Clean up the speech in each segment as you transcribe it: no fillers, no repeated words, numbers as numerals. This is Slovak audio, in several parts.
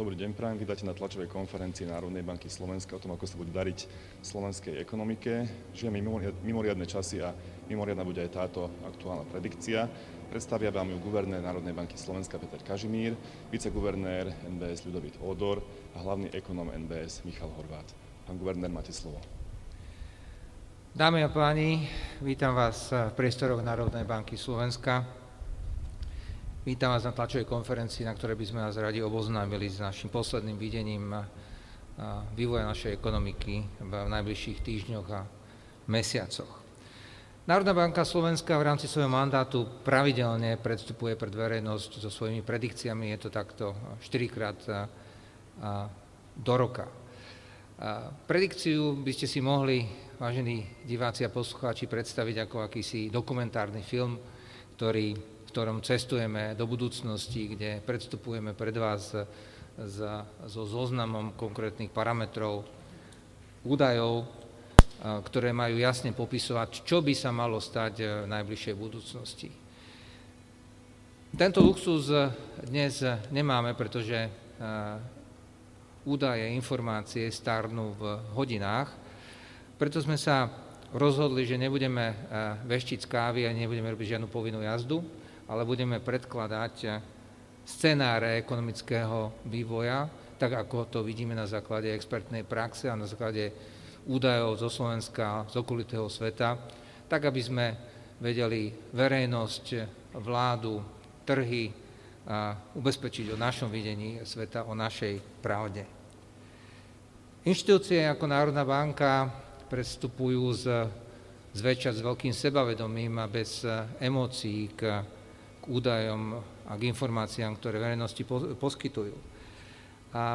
Dobrý deň, prajem. Vítajte na tlačovej konferencii Národnej banky Slovenska o tom, ako sa bude dariť slovenskej ekonomike. Žijeme mimoriadne časy a mimoriadna bude aj táto aktuálna predikcia. Predstavia vám ju guvernér Národnej banky Slovenska Peter Kažimír, viceguvernér NBS Ľudovít Ódor a hlavný ekonóm NBS Michal Horváth. Pán guvernér, máte slovo. Dámy a páni, vítam vás v priestoroch Národnej banky Slovenska. Vítam vás na tlačovej konferencii, na ktorej by sme vás radi oboznámili s našim posledným videním vývoja našej ekonomiky v najbližších týždňoch a mesiacoch. Národná banka Slovenska v rámci svojho mandátu pravidelne predstupuje pred verejnosť so svojimi predikciami, je to takto 4-krát do roka. Predikciu by ste si mohli, vážení diváci a poslucháči, predstaviť ako akýsi dokumentárny film, v ktorom cestujeme do budúcnosti, kde predstupujeme pred vás so zoznamom konkrétnych parametrov, údajov, ktoré majú jasne popisovať, čo by sa malo stať v najbližšej budúcnosti. Tento luxus dnes nemáme, pretože údaje, informácie starnú v hodinách, preto sme sa rozhodli, že nebudeme veštiť z kávy a nebudeme robiť žiadnu povinnú jazdu, ale budeme predkladať scenáre ekonomického vývoja, tak ako to vidíme na základe expertnej praxe a na základe údajov zo Slovenska, z okolitého sveta, tak aby sme vedeli verejnosť, vládu, trhy ubezpečiť o našom videní sveta, o našej pravde. Inštitúcie ako Národná banka predstupujú zväčša s veľkým sebavedomím a bez emócií k údajom a k informáciám, ktoré verejnosti poskytujú. A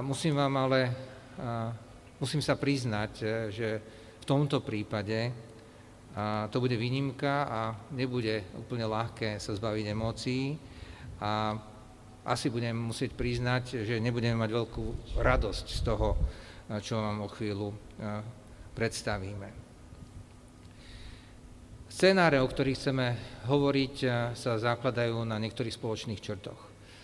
musím sa priznať, že v tomto prípade to bude výnimka a nebude úplne ľahké sa zbaviť emócií a asi budem musieť priznať, že nebudeme mať veľkú radosť z toho, čo vám o chvíľu predstavíme. Scenáre, o ktorých chceme hovoriť, sa zakladajú na niektorých spoločných črtoch.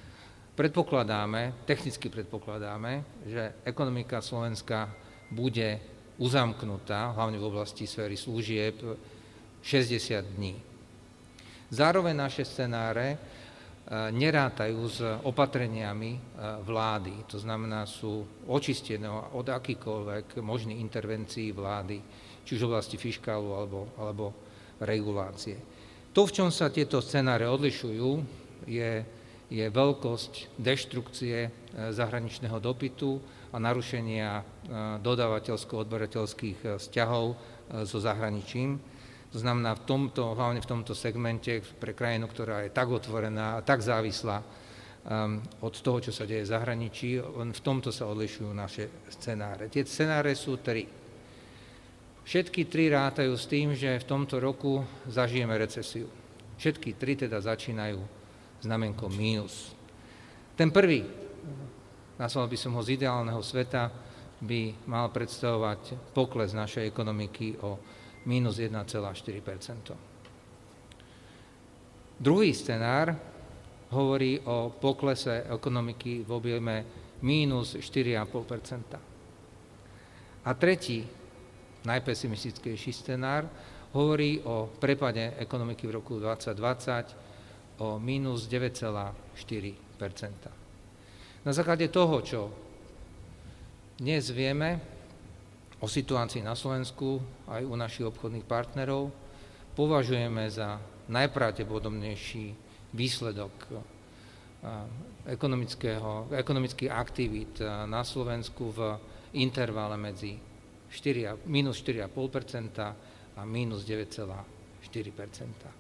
Technicky predpokladáme, že ekonomika Slovenska bude uzamknutá, hlavne v oblasti sféry služieb, 60 dní. Zároveň naše scenáre nerátajú s opatreniami vlády, to znamená, sú očistené od akýkoľvek možných intervencií vlády, či už v oblasti fiškálu alebo regulácie. To, v čom sa tieto scenáre odlišujú, je veľkosť deštrukcie zahraničného dopytu a narušenia dodávateľsko-odberateľských vzťahov so zahraničím. To znamená, hlavne v tomto segmente pre krajinu, ktorá je tak otvorená a tak závislá od toho, čo sa deje v zahraničí, v tomto sa odlišujú naše scenáre. Tie scenáre sú 3. Všetky 3 rátajú s tým, že v tomto roku zažijeme recesiu. Všetky 3 teda začínajú znamenkom mínus. Ten prvý, nazval by som ho z ideálneho sveta, by mal predstavovať pokles našej ekonomiky o mínus 1,4 %. Druhý scenár hovorí o poklese ekonomiky v objeme mínus 4,5 %. A tretí, najpesimistickejší scenár, hovorí o prepade ekonomiky v roku 2020 o mínus 9,4 %. Na základe toho, čo dnes vieme o situácii na Slovensku aj u našich obchodných partnerov, považujeme za najpravdepodobnejší výsledok ekonomických aktivít na Slovensku v intervale medzi minus 4,5% a minus 9,4%.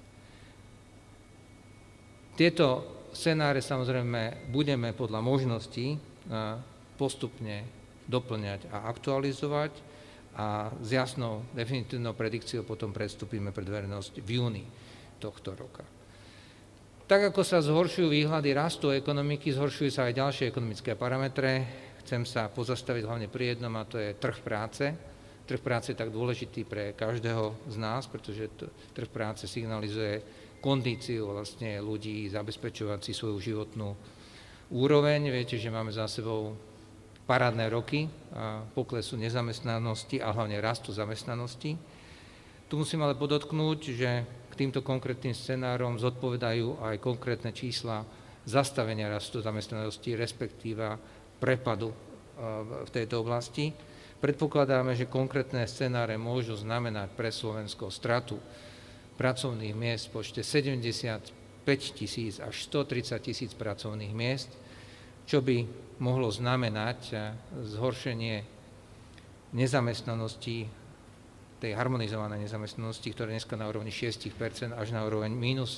Tieto scenáre samozrejme budeme podľa možností postupne doplňať a aktualizovať a s jasnou definitívnou predikciou potom predstupíme pred verejnosť v júni tohto roka. Tak ako sa zhoršujú výhľady rastu ekonomiky, zhoršujú sa aj ďalšie ekonomické parametre. Chcem sa pozastaviť hlavne pri jednom, a to je trh práce. Trh práce je tak dôležitý pre každého z nás, pretože trh práce signalizuje kondíciu vlastne ľudí zabezpečovať si svoju životnú úroveň. Viete, že máme za sebou parádne roky poklesu nezamestnanosti a hlavne rastu zamestnanosti. Tu musím ale podotknúť, že k týmto konkrétnym scenárom zodpovedajú aj konkrétne čísla zastavenia rastu zamestnanosti, respektíva prepadu v tejto oblasti. Predpokladáme, že konkrétne scenáre môžu znamenať pre Slovensko stratu pracovných miest v počte 75 000 až 130 000 pracovných miest, čo by mohlo znamenať zhoršenie nezamestnanosti, tej harmonizovanej nezamestnanosti, ktorá je dneska na úrovni 6% až na úroveň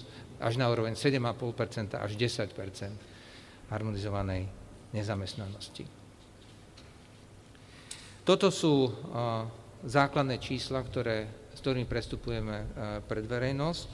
7,5% až 10% harmonizovanej nezamestnanosti. Toto sú základné čísla, s ktorými prestupujeme pred verejnosť.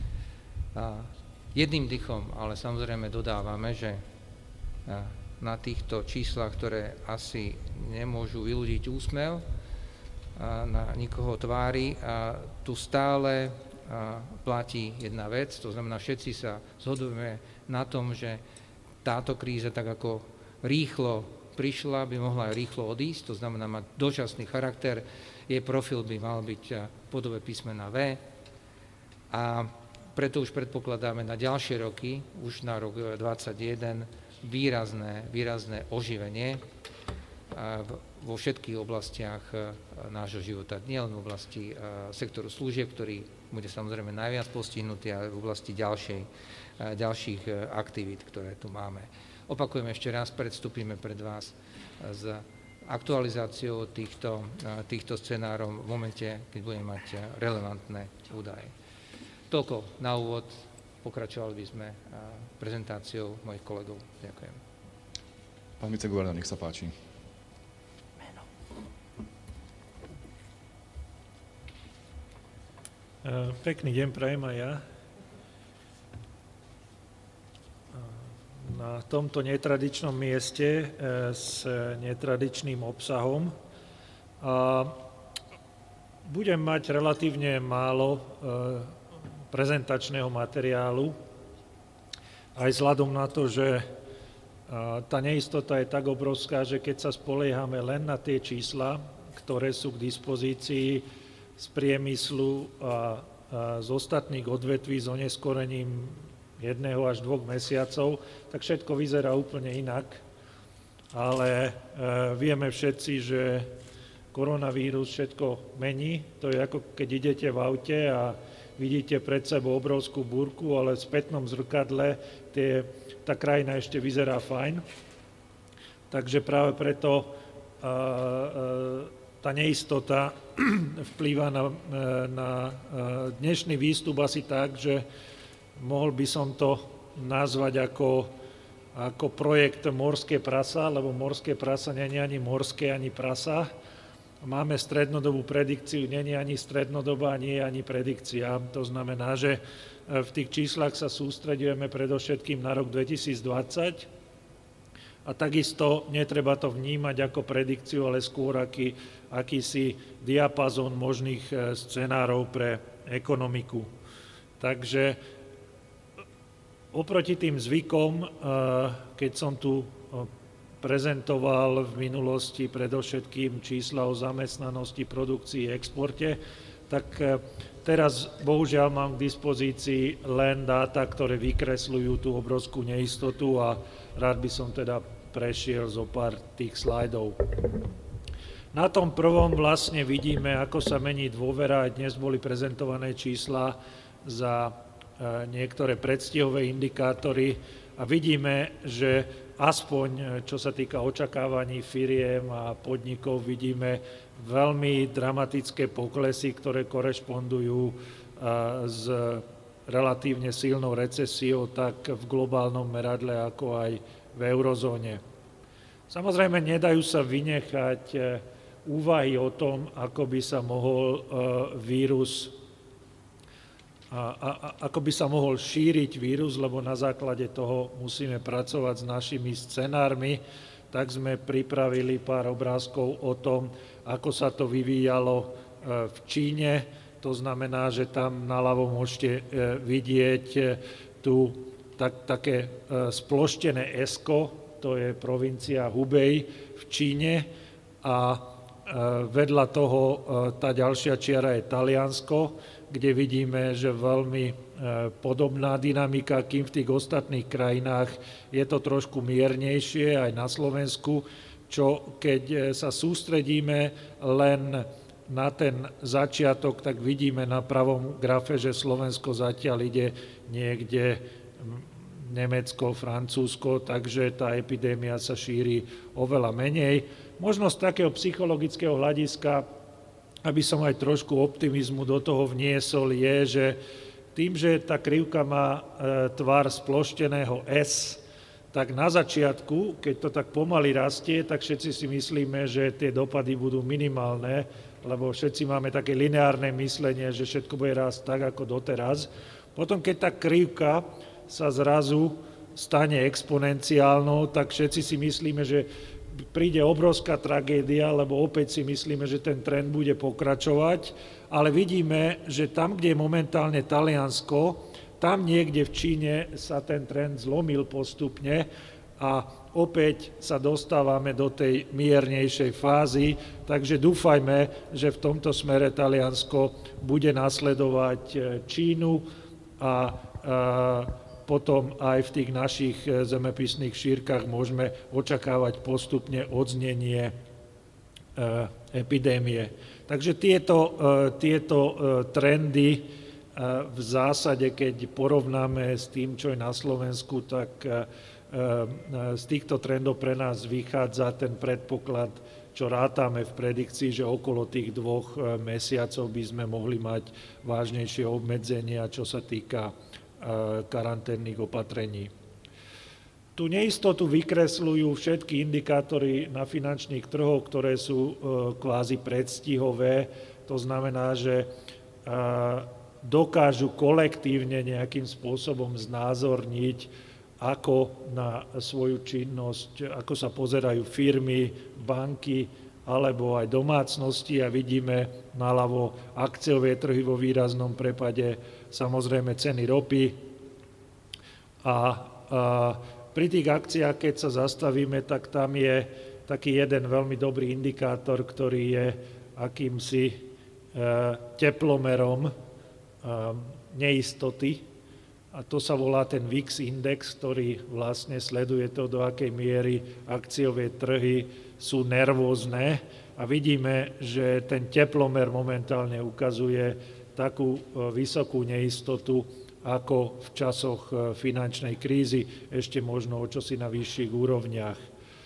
Jedným dychom, ale samozrejme dodávame, že na týchto číslach, ktoré asi nemôžu vyľudiť úsmev na nikoho tvári, tu stále platí jedna vec, to znamená, všetci sa zhodujeme na tom, že táto kríza tak ako rýchlo prišla, by mohla aj rýchlo odísť, to znamená mať dočasný charakter, jej profil by mal byť v podobe písmena V a preto už predpokladáme na ďalšie roky, už na rok 2021, výrazné oživenie vo všetkých oblastiach nášho života. Nie len v oblasti sektoru služieb, ktorý bude samozrejme najviac postihnutý, ale v oblasti ďalších aktivít, ktoré tu máme. Opakujem ešte raz, predstúpime pred vás s aktualizáciou týchto scenárov v momente, keď budeme mať relevantné údaje. Toľko na úvod, pokračovali by sme prezentáciou mojich kolegov. Ďakujem. Pán viceguvernér, nech sa páči. Pekný deň prajem aj ja. Na tomto netradičnom mieste s netradičným obsahom. Budem mať relatívne málo prezentačného materiálu, aj vzhľadom na to, že tá neistota je tak obrovská, že keď sa spoliehame len na tie čísla, ktoré sú k dispozícii z priemyslu a z ostatných odvetví s oneskorením 1 až 2 mesiacov, tak všetko vyzerá úplne inak. Ale vieme všetci, že koronavírus všetko mení. To je ako keď idete v aute a vidíte pred sebou obrovskú búrku, ale v spätnom zrkadle tá krajina ešte vyzerá fajn. Takže práve preto tá neistota vplýva na dnešný výstup asi tak, že mohol by som to nazvať ako projekt Morské prasa, lebo morské prasa nie je ani morské, ani prasa. Máme strednodobú predikciu, nie je ani strednodobá, nie je ani predikcia. To znamená, že v tých číslach sa sústreďujeme predovšetkým na rok 2020 a takisto netreba to vnímať ako predikciu, ale skôr akýsi diapazón možných scenárov pre ekonomiku. Takže oproti tým zvykom, keď som tu prezentoval v minulosti predovšetkým čísla o zamestnanosti, produkcii, exporte, tak teraz bohužiaľ mám k dispozícii len dáta, ktoré vykresľujú tú obrovskú neistotu a rád by som teda prešiel zo pár tých slajdov. Na tom prvom vlastne vidíme, ako sa mení dôvera. Dnes boli prezentované čísla za niektoré predstihové indikátory a vidíme, že aspoň čo sa týka očakávaní firiem a podnikov, vidíme veľmi dramatické poklesy, ktoré korešpondujú s relatívne silnou recesiou tak v globálnom meradle, ako aj v eurozóne. Samozrejme, nedajú sa vynechať úvahy o tom, ako by sa mohol ako by sa mohol šíriť vírus, lebo na základe toho musíme pracovať s našimi scenármi, tak sme pripravili pár obrázkov o tom, ako sa to vyvíjalo v Číne. To znamená, že tam naľavo môžete vidieť tú také sploštené Esko, to je provincia Hubei v Číne a vedľa toho tá ďalšia čiara je Taliansko, kde vidíme, že veľmi podobná dynamika, kým v tých ostatných krajinách je to trošku miernejšie, aj na Slovensku, čo keď sa sústredíme len na ten začiatok, tak vidíme na pravom grafe, že Slovensko zatiaľ ide niekde Nemecko, Francúzsko, takže tá epidémia sa šíri oveľa menej. Možno z takého psychologického hľadiska, aby som aj trošku optimizmu do toho vniesol, je, že tým, že tá krivka má tvar splošteného S, tak na začiatku, keď to tak pomaly rastie, tak všetci si myslíme, že tie dopady budú minimálne, lebo všetci máme také lineárne myslenie, že všetko bude rásť tak, ako doteraz. Potom, keď tá krivka sa zrazu stane exponenciálnou, tak všetci si myslíme, že príde obrovská tragédia, lebo opäť si myslíme, že ten trend bude pokračovať, ale vidíme, že tam, kde je momentálne Taliansko, tam niekde v Číne sa ten trend zlomil postupne a opäť sa dostávame do tej miernejšej fázy, takže dúfajme, že v tomto smere Taliansko bude nasledovať Čínu a potom aj v tých našich zemepisných šírkach môžeme očakávať postupne odznenie epidémie. Takže tieto trendy v zásade, keď porovnáme s tým, čo je na Slovensku, tak z týchto trendov pre nás vychádza ten predpoklad, čo rátame v predikcii, že okolo tých 2 mesiacov by sme mohli mať vážnejšie obmedzenia, čo sa týka karanténnych opatrení. Tú neistotu vykresľujú všetky indikátory na finančných trhoch, ktoré sú kvázi predstihové. To znamená, že dokážu kolektívne nejakým spôsobom znázorniť, ako na svoju činnosť, ako sa pozerajú firmy, banky alebo aj domácnosti a vidíme naľavo akciové trhy vo výraznom prepade, samozrejme ceny ropy a pri tých akciách, keď sa zastavíme, tak tam je taký jeden veľmi dobrý indikátor, ktorý je akýmsi teplomerom neistoty a to sa volá ten VIX index, ktorý vlastne sleduje to, do akej miery akciové trhy sú nervózne a vidíme, že ten teplomer momentálne ukazuje takú vysokú neistotu, ako v časoch finančnej krízy, ešte možno o čosi na vyšších úrovniach.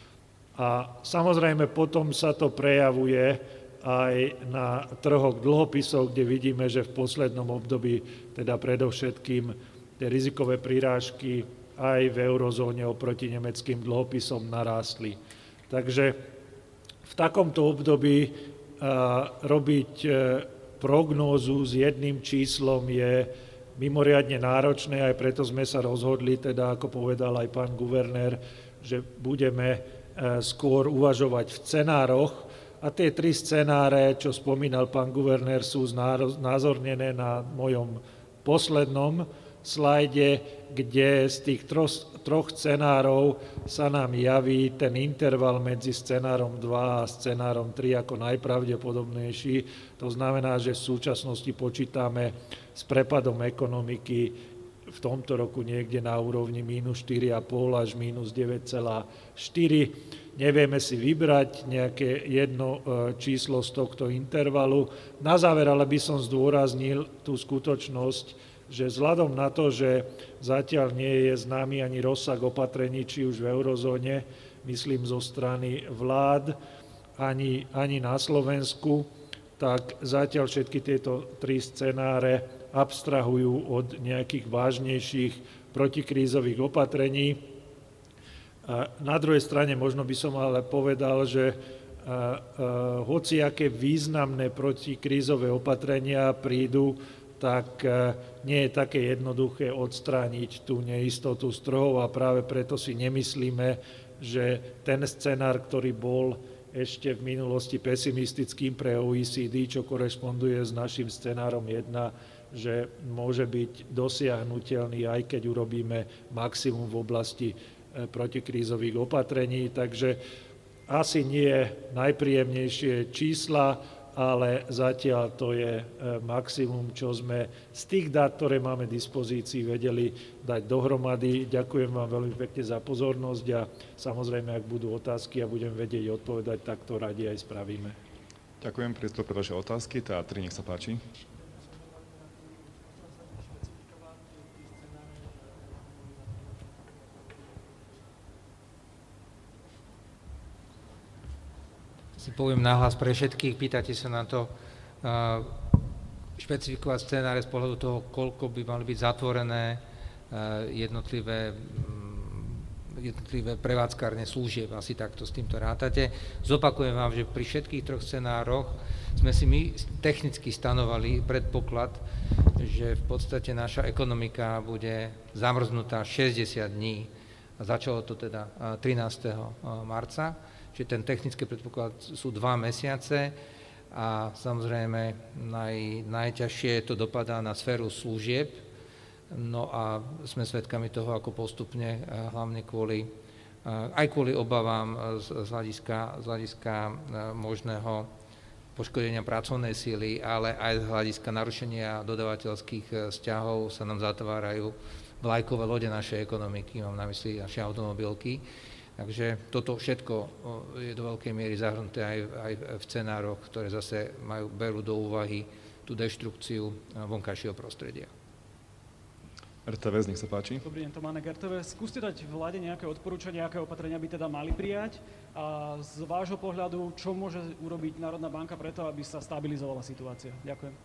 A samozrejme potom sa to prejavuje aj na trhoch dlhopisov, kde vidíme, že v poslednom období, teda predovšetkým tie rizikové prirážky aj v eurozóne oproti nemeckým dlhopisom narástli. Takže v takomto období robiť prognózu s jedným číslom je mimoriadne náročné, aj preto sme sa rozhodli, teda ako povedal aj pán guvernér, že budeme skôr uvažovať v scenároch a tie 3 scenáre, čo spomínal pán guvernér, sú znázornené na mojom poslednom slajde, kde z tých 3 scenárov sa nám javí ten interval medzi scenárom 2 a scenárom 3 ako najpravdepodobnejší. To znamená, že v súčasnosti počítame s prepadom ekonomiky v tomto roku niekde na úrovni minus 4,5 až minus 9,4. Nevieme si vybrať nejaké jedno číslo z tohto intervalu. Na záver ale by som zdôraznil tú skutočnosť, že vzhľadom na to, že zatiaľ nie je známy ani rozsah opatrení, či už v eurozóne, myslím zo strany vlád, ani na Slovensku, tak zatiaľ všetky tieto 3 scenáre abstrahujú od nejakých vážnejších protikrízových opatrení. Na druhej strane možno by som ale povedal, že hociaké významné protikrízové opatrenia prídu, tak nie je také jednoduché odstrániť tú neistotu z trhov a práve preto si nemyslíme, že ten scenár, ktorý bol ešte v minulosti pesimistickým pre OECD, čo korešponduje s našim scenárom 1, že môže byť dosiahnuteľný, aj keď urobíme maximum v oblasti protikrízových opatrení. Takže asi nie najpríjemnejšie čísla, ale zatiaľ to je maximum, čo sme z tých dát, ktoré máme v dispozícii, vedeli dať dohromady. Ďakujem vám veľmi pekne za pozornosť a samozrejme, ak budú otázky a budem vedieť odpovedať, tak to radi aj spravíme. Ďakujem, priestor pre vaše otázky. Teatri, nech sa páči. Si poviem nahlas pre všetkých, pýtate sa na to, špecifikovať scenáre z pohľadu toho, koľko by mali byť zatvorené jednotlivé prevádzkárne služieb, asi takto s týmto rátate. Zopakujem vám, že pri všetkých troch scenároch sme si my technicky stanovali predpoklad, že v podstate naša ekonomika bude zamrznutá 60 dní. Začalo to teda 13. marca. Čiže ten technický predpoklad sú 2 mesiace a samozrejme najťažšie to dopadá na sféru služieb. No a sme svedkami toho, ako postupne, hlavne aj kvôli obavám z hľadiska možného poškodenia pracovnej síly, ale aj z hľadiska narušenia dodavateľských vzťahov sa nám zatvárajú vlajkové lode našej ekonomiky, mám na mysli naše automobilky. Takže toto všetko je do veľkej miery zahrnuté aj v scenároch, ktoré zase berú do úvahy tú deštrukciu vonkajšieho prostredia. RTVS, nech sa páči. Dobrý deň, Tománek, RTVS. Skúste dať vláde nejaké odporúčania, aké opatrenia by teda mali prijať a z vášho pohľadu, čo môže urobiť Národná banka preto, aby sa stabilizovala situácia? Ďakujem.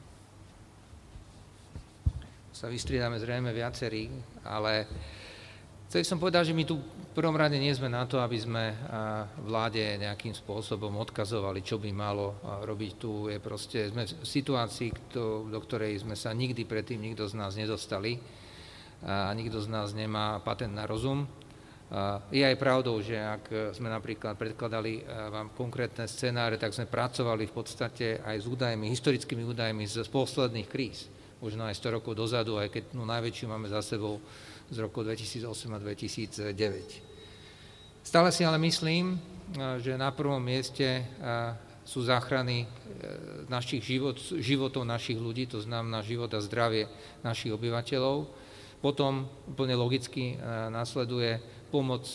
Sa vystriedame zrejme viacerí, ale chcel som povedať, že my tu v prvom rade nie sme na to, aby sme vláde nejakým spôsobom odkazovali, čo by malo robiť. Tu je proste, sme v situácii, do ktorej sme sa nikdy predtým nikto z nás nedostali a nikto z nás nemá patent na rozum. Je aj pravdou, že ak sme napríklad predkladali vám konkrétne scenáre, tak sme pracovali v podstate aj s údajmi, historickými údajmi z posledných kríz, možno aj 100 rokov dozadu, aj keď najväčšiu máme za sebou z roku 2008 a 2009. Stále si ale myslím, že na prvom mieste sú záchrany životov našich ľudí, to znamená život a zdravie našich obyvateľov. Potom úplne logicky nasleduje pomoc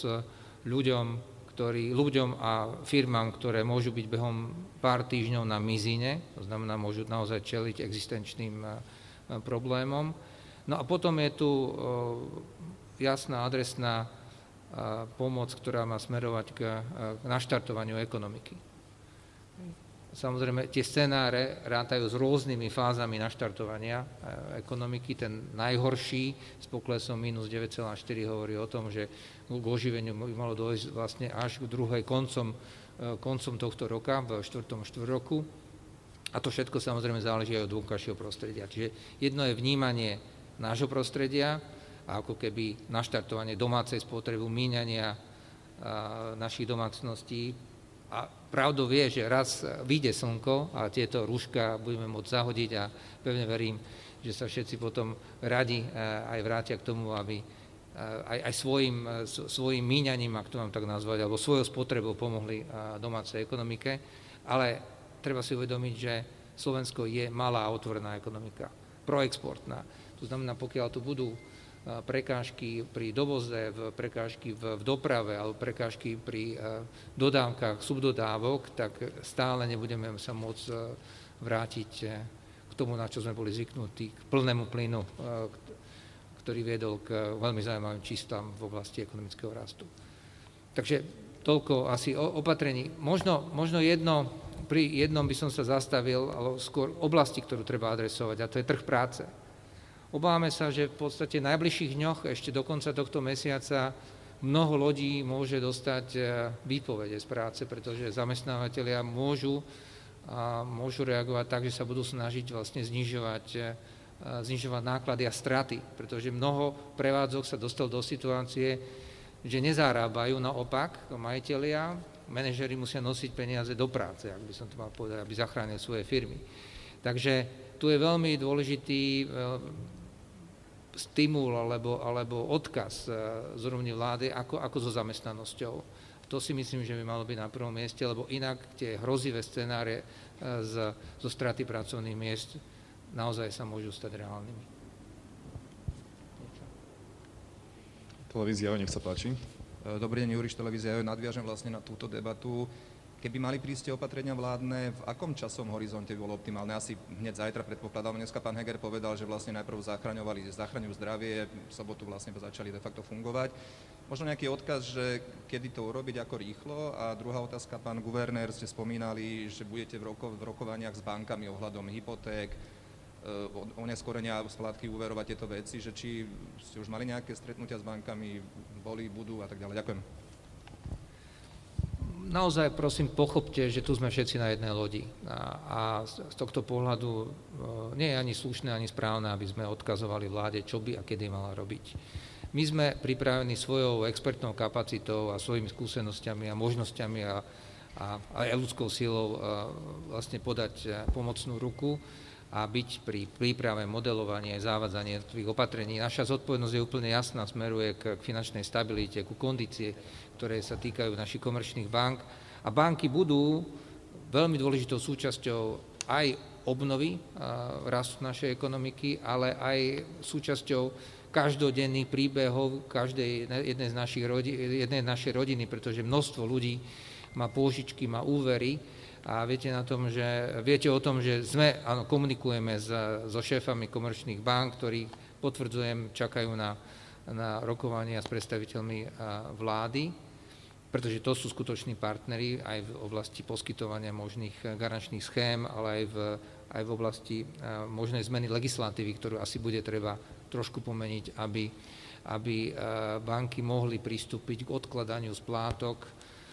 ľuďom a firmám, ktoré môžu byť behom pár týždňov na mizine, to znamená, môžu naozaj čeliť existenčným problémom. No a potom je tu jasná adresná pomoc, ktorá má smerovať k naštartovaniu ekonomiky. Samozrejme, tie scenáre rátajú s rôznymi fázami naštartovania ekonomiky. Ten najhorší s poklesom minus 9,4 hovorí o tom, že k oživeniu by malo dôjsť vlastne až k druhej koncom tohto roka, v 4. štvrťroku. A to všetko samozrejme záleží aj od vonkajšieho prostredia. Čiže jedno je vnímanie nášho prostredia a ako keby naštartovanie domácej spotreby, míňania našich domácností. A pravdou je, že raz vyjde slnko a tieto rúška budeme môcť zahodiť a pevne verím, že sa všetci potom radi aj vrátia k tomu, aby aj svojim míňaním, ak to mám tak nazvať, alebo svojou spotrebou pomohli domácej ekonomike. Ale treba si uvedomiť, že Slovensko je malá a otvorená ekonomika, proexportná. To znamená, pokiaľ tu budú prekážky pri dovoze, prekážky v doprave alebo prekážky pri dodávkach, subdodávok, tak stále nebudeme sa môcť vrátiť k tomu, na čo sme boli zvyknutí, k plnému plynu, ktorý viedol k veľmi zaujímavým číslám v oblasti ekonomického rastu. Takže toľko asi opatrení. Možno pri jednom by som sa zastavil, ale skôr oblasti, ktorú treba adresovať, a to je trh práce. Obávame sa, že v podstate v najbližších dňoch, ešte do konca tohto mesiaca, mnoho ľudí môže dostať výpovede z práce, pretože zamestnávateľia môžu reagovať tak, že sa budú snažiť vlastne znižovať náklady a straty, pretože mnoho prevádzok sa dostalo do situácie, že nezarábajú, naopak majitelia, manažeri musia nosiť peniaze do práce, ak by som to mal povedať, aby zachránili svoje firmy. Takže tu je veľmi dôležitý stimul alebo odkaz z úrovni vlády, ako so zamestnanosťou. To si myslím, že by malo byť na prvom mieste, lebo inak tie hrozivé scenáre zo straty pracovných miest naozaj sa môžu stať reálnymi. Televízia, nech sa páči. Dobrý deň, Juriš, televízia. Nadviažem vlastne na túto debatu. Keby mali prísť opatrenia vládne, v akom časovom horizonte by bolo optimálne? Asi hneď zajtra predpokladám. Dneska pán Heger povedal, že vlastne najprv zachraňujú zdravie, v sobotu vlastne začali de facto fungovať. Možno nejaký odkaz, že kedy to urobiť, ako rýchlo? A druhá otázka, pán guvernér, ste spomínali, že budete v rokovaniach s bankami ohľadom hypoték, oneskorenia splátky úverov a tieto veci, že či ste už mali nejaké stretnutia s bankami, budú a tak ďalej. Ďakujem. Naozaj prosím, pochopte, že tu sme všetci na jednej lodi a z tohto pohľadu nie je ani slušné, ani správne, aby sme odkazovali vláde, čo by a kedy mala robiť. My sme pripravení svojou expertnou kapacitou a svojimi skúsenosťami a možnosťami a aj ľudskou silou vlastne podať pomocnú ruku a byť pri príprave, modelovanie, zavádzanie jednotlivých opatrení. Naša zodpovednosť je úplne jasná, smeruje k finančnej stabilite, ku kondície, ktoré sa týkajú našich komerčných bank. A banky budú veľmi dôležitou súčasťou aj obnovy rastu našej ekonomiky, ale aj súčasťou každodenných príbehov jednej z našej rodiny, pretože množstvo ľudí má pôžičky, má úvery. A viete o tom, že komunikujeme so šéfami komerčných bank, ktorí, potvrdzujem, čakajú na rokovania s predstaviteľmi vlády, pretože to sú skutoční partneri aj v oblasti poskytovania možných garančných schém, ale aj v oblasti možnej zmeny legislatívy, ktorú asi bude treba trošku pomeniť, aby banky mohli pristúpiť k odkladaniu splátok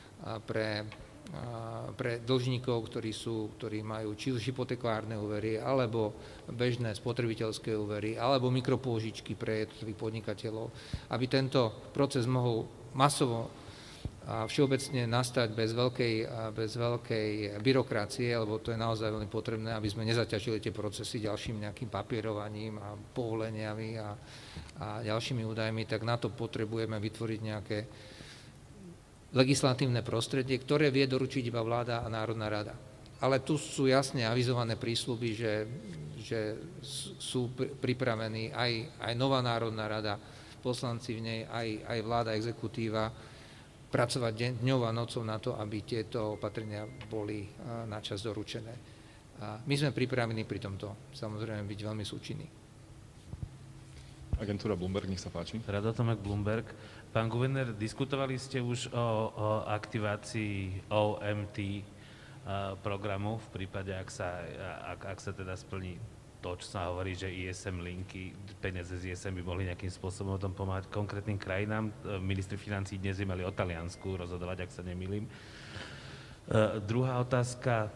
pre dlžníkov, ktorí majú či už hypotekárne úvery, alebo bežné spotrebiteľské úvery, alebo mikropôžičky pre jednotlivých podnikateľov, aby tento proces mohol masovo a všeobecne nastať bez veľkej byrokracie, lebo to je naozaj veľmi potrebné, aby sme nezaťažili tie procesy ďalším nejakým papierovaním a povoleniami a ďalšími údajmi, tak na to potrebujeme vytvoriť nejaké legislatívne prostredie, ktoré vie doručiť iba vláda a Národná rada. Ale tu sú jasne avizované prísľuby, že sú pripravení aj nová Národná rada, poslanci v nej, aj vláda, exekutíva, pracovať dňou a nocou na to, aby tieto opatrenia boli načas doručené. A my sme pripravení pri tomto samozrejme byť veľmi súčinní. Agentúra Bloomberg, nech sa páči. Rado Tomek, Bloomberg. Pán guvernér, diskutovali ste už o aktivácii OMT programu v prípade, ak sa teda splní to, čo sa hovorí, že ISM linky, peniaze z ISM by mohli nejakým spôsobom o tom pomáhať konkrétnym krajinám. Ministri financií dnes mali o Taliansku rozhodovať, ak sa nemýlim. Druhá otázka.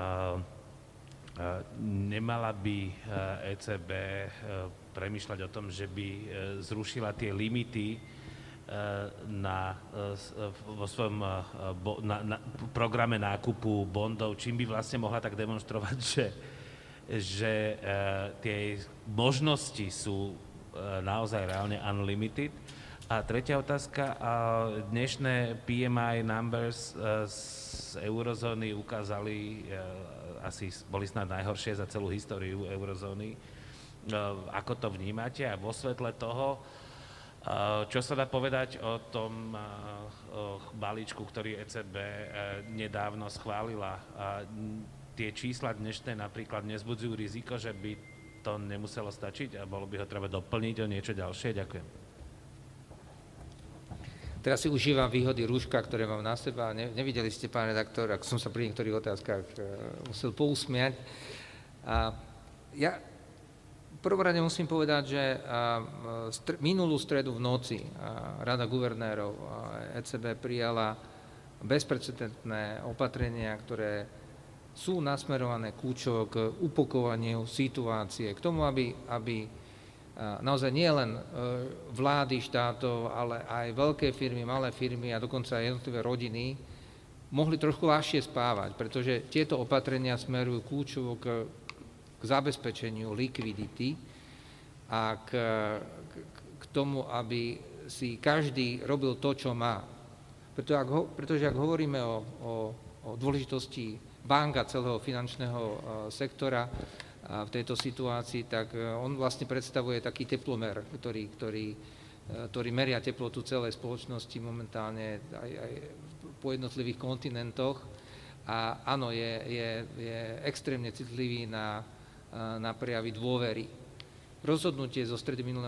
Nemala by ECB premýšľať o tom, že by zrušila tie limity vo svojom programe nákupu bondov, čím by vlastne mohla tak demonstrovať, že tie možnosti sú naozaj reálne unlimited. A tretia otázka, dnešné PMI numbers z eurozóny ukázali, asi boli snad najhoršie za celú históriu eurozóny. Ako to vnímate a vo svetle toho, čo sa dá povedať o tom balíčku, ktorý ECB nedávno schválila? Tie čísla dnešné napríklad nezbudzujú riziko, že by to nemuselo stačiť a bolo by ho treba doplniť o niečo ďalšie? Ďakujem. Teraz si užívam výhody rúška, ktoré mám na seba. Nevideli ste, pán redaktor, ak som sa pri niektorých otázkach musel pousmiať. Ja v prvom rade musím povedať, že minulú stredu v noci Rada guvernérov ECB prijala bezprecedentné opatrenia, ktoré sú nasmerované kľúčovo k upokovaniu situácie, k tomu, aby naozaj nie len vlády štátov, ale aj veľké firmy, malé firmy a dokonca aj jednotlivé rodiny mohli trošku ľahšie spávať, pretože tieto opatrenia smerujú kľúčovo k k zabezpečeniu likvidity a k tomu, aby si každý robil to, čo má. Pretože ak hovoríme o dôležitosti bank a celého finančného sektora v tejto situácii, tak on vlastne predstavuje taký teplomer, ktorý meria teplotu celej spoločnosti momentálne aj po jednotlivých kontinentoch. A áno, je extrémne citlivý na prejavy dôvery. Rozhodnutie zo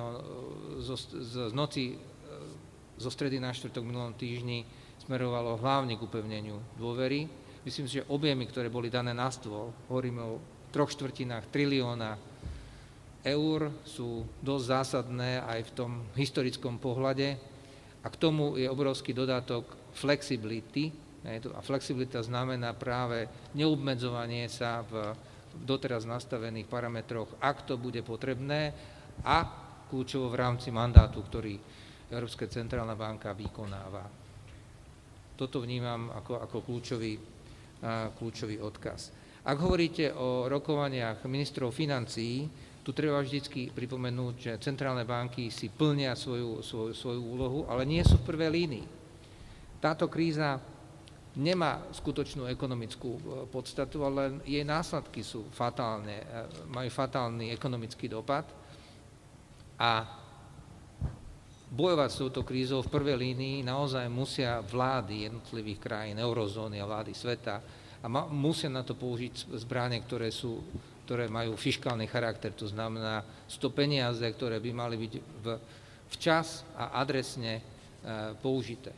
stredy na štvrtok minulom týždni smerovalo hlavne k upevneniu dôvery. Myslím si, že objemy, ktoré boli dané na stôl, hovoríme o 3/4 trilióna eur, sú dosť zásadné aj v tom historickom pohľade. A k tomu je obrovský dodatok flexibility. A flexibilita znamená práve neobmedzovanie sa v doteraz nastavených parametroch, ak to bude potrebné, a kľúčovo v rámci mandátu, ktorý Európska centrálna banka vykonáva. Toto vnímam ako kľúčový odkaz. Ak hovoríte o rokovaniach ministrov financií, tu treba vždycky pripomenúť, že centrálne banky si plnia svoju úlohu, ale nie sú v prvej línii. Táto kríza nemá skutočnú ekonomickú podstatu, ale jej následky sú majú fatálny ekonomický dopad a bojovať s touto krízou v prvej línii naozaj musia vlády jednotlivých krajín, eurozóny a vlády sveta a musia na to použiť zbrane, ktoré majú fiškálny charakter, to znamená, sú to peniaze, ktoré by mali byť včas a adresne použité.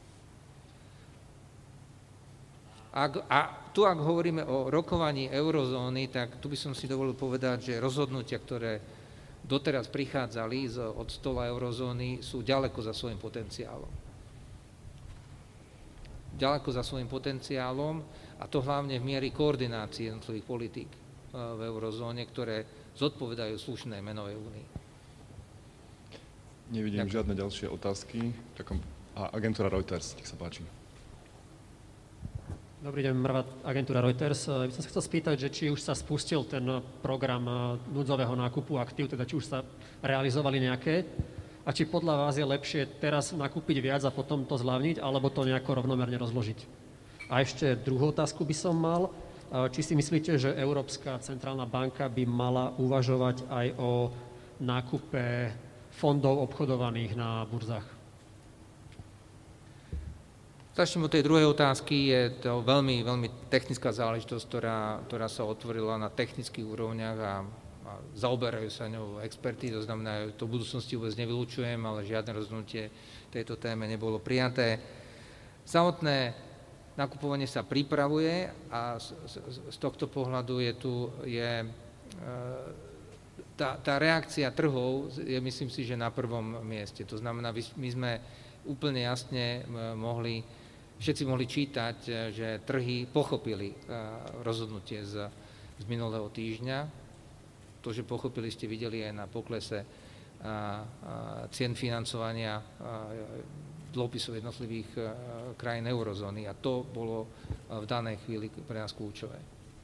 Ak hovoríme o rokovaní eurozóny, tak tu by som si dovolil povedať, že rozhodnutia, ktoré doteraz prichádzali od stola eurozóny, sú ďaleko za svojím potenciálom. Ďaleko za svojím potenciálom, a to hlavne v mieri koordinácie jednotlivých politík v eurozóne, ktoré zodpovedajú slušnej menovej únii. Nevidím žiadne ďalšie otázky. Agentúra Reuters, nech sa páči. Dobrý deň, agentúra Reuters. Ja by som sa chcel spýtať, že či už sa spustil ten program núdzového nákupu aktív, teda či už sa realizovali nejaké, a či podľa vás je lepšie teraz nakúpiť viac a potom to zľavniť, alebo to nejako rovnomerne rozložiť. A ešte druhú otázku by som mal. Či si myslíte, že Európska centrálna banka by mala uvažovať aj o nákupe fondov obchodovaných na burzách? Začnem od tej druhej otázky. Je to veľmi, veľmi technická záležitosť, ktorá sa otvorila na technických úrovniach a zaoberajú sa ňou experti. To znamená, to v budúcnosti vôbec nevylučujem, ale žiadne rozhodnutie tejto téme nebolo prijaté. Samotné nakupovanie sa pripravuje a z tohto pohľadu tá reakcia trhov je, myslím si, že na prvom mieste. To znamená, my sme úplne jasne všetci mohli čítať, že trhy pochopili rozhodnutie z minulého týždňa. To, že pochopili, ste videli aj na poklese cien financovania dlhopisov jednotlivých krajín eurozóny, a to bolo v danej chvíli pre nás kľúčové.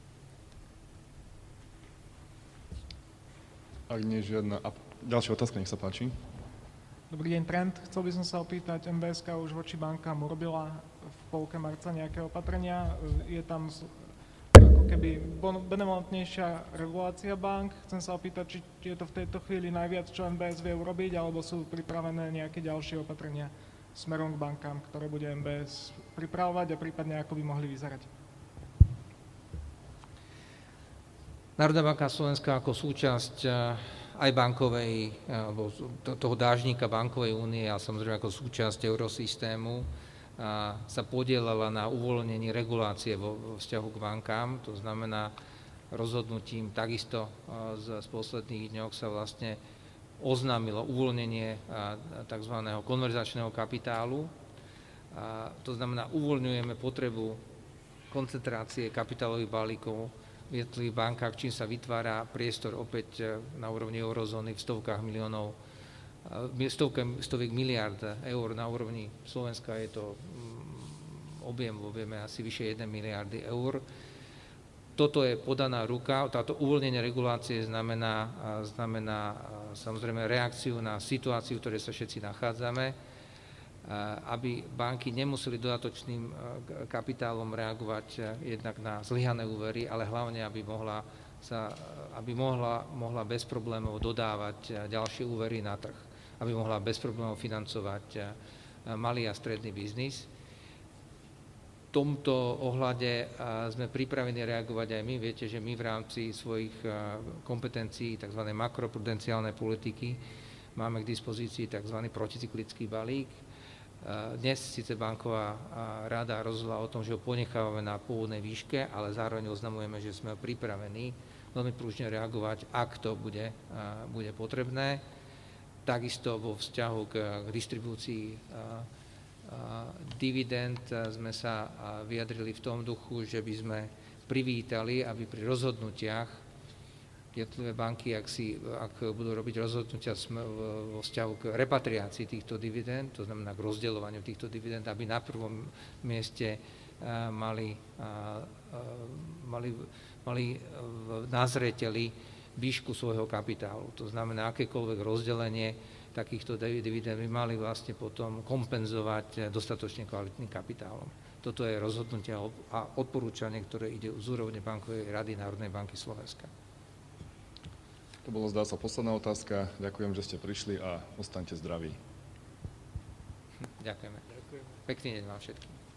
Ak nie je žiadna ďalšia otázka, nech sa páči. Dobrý deň, Trent. Chcel by som sa opýtať, MBSK už voči bankám urobila v polke marca nejaké opatrenia. Je tam ako keby benevolentnejšia regulácia bank. Chcem sa opýtať, či je to v tejto chvíli najviac, čo MBS vie urobiť, alebo sú pripravené nejaké ďalšie opatrenia smerom k bankám, ktoré bude MBS pripravovať a prípadne ako by mohli vyzerať. Národná banka Slovenska ako súčasť aj bankovej, alebo toho dážnika bankovej únie a samozrejme ako súčasť eurosystému sa podielala na uvoľnení regulácie vo vzťahu k bankám. To znamená, rozhodnutím takisto z posledných dňoch sa vlastne oznámilo uvoľnenie tzv. Konverzačného kapitálu. To znamená, uvoľňujeme potrebu koncentrácie kapitálových balíkov v jednotlivých bankách, čím sa vytvára priestor opäť na úrovni eurozóny v stovkách miliárd eur. Na úrovni Slovenska je to objem v objeme asi vyše 1 miliardy eur. toto je podaná ruka, táto uvoľnenie regulácie znamená samozrejme reakciu na situáciu, v ktorej sa všetci nachádzame, aby banky nemuseli dodatočným kapitálom reagovať jednak na zlyhané úvery, ale hlavne, aby mohla bez problémov dodávať ďalšie úvery na trh, aby mohla bez problémov financovať malý a stredný biznis. V tomto ohľade sme pripravení reagovať aj my. Viete, že my v rámci svojich kompetencií tzv. Makroprudenciálnej politiky máme k dispozícii tzv. Proticyklický balík. Dnes síce banková rada rozhodla o tom, že ho ponechávame na pôvodnej výške, ale zároveň oznamujeme, že sme pripravení veľmi pružne reagovať, ak to bude potrebné. Takisto vo vzťahu k distribúcii dividend sme sa vyjadrili v tom duchu, že by sme privítali, aby pri rozhodnutiach jednotlivé banky, ak budú robiť rozhodnutia vo vzťahu k repatriácii týchto dividend, to znamená k rozdeľovaniu týchto dividend, aby na prvom mieste mali na zreteli výšku svojho kapitálu. To znamená, akékoľvek rozdelenie takýchto dividend by mali vlastne potom kompenzovať dostatočne kvalitným kapitálom. Toto je rozhodnutie a odporúčanie, ktoré ide z úrovne Bankovej rady Národnej banky Slovenska. To bolo, zdá sa, posledná otázka. Ďakujem, že ste prišli a ostaňte zdraví. Ďakujeme. Pekný deň vám všetkým.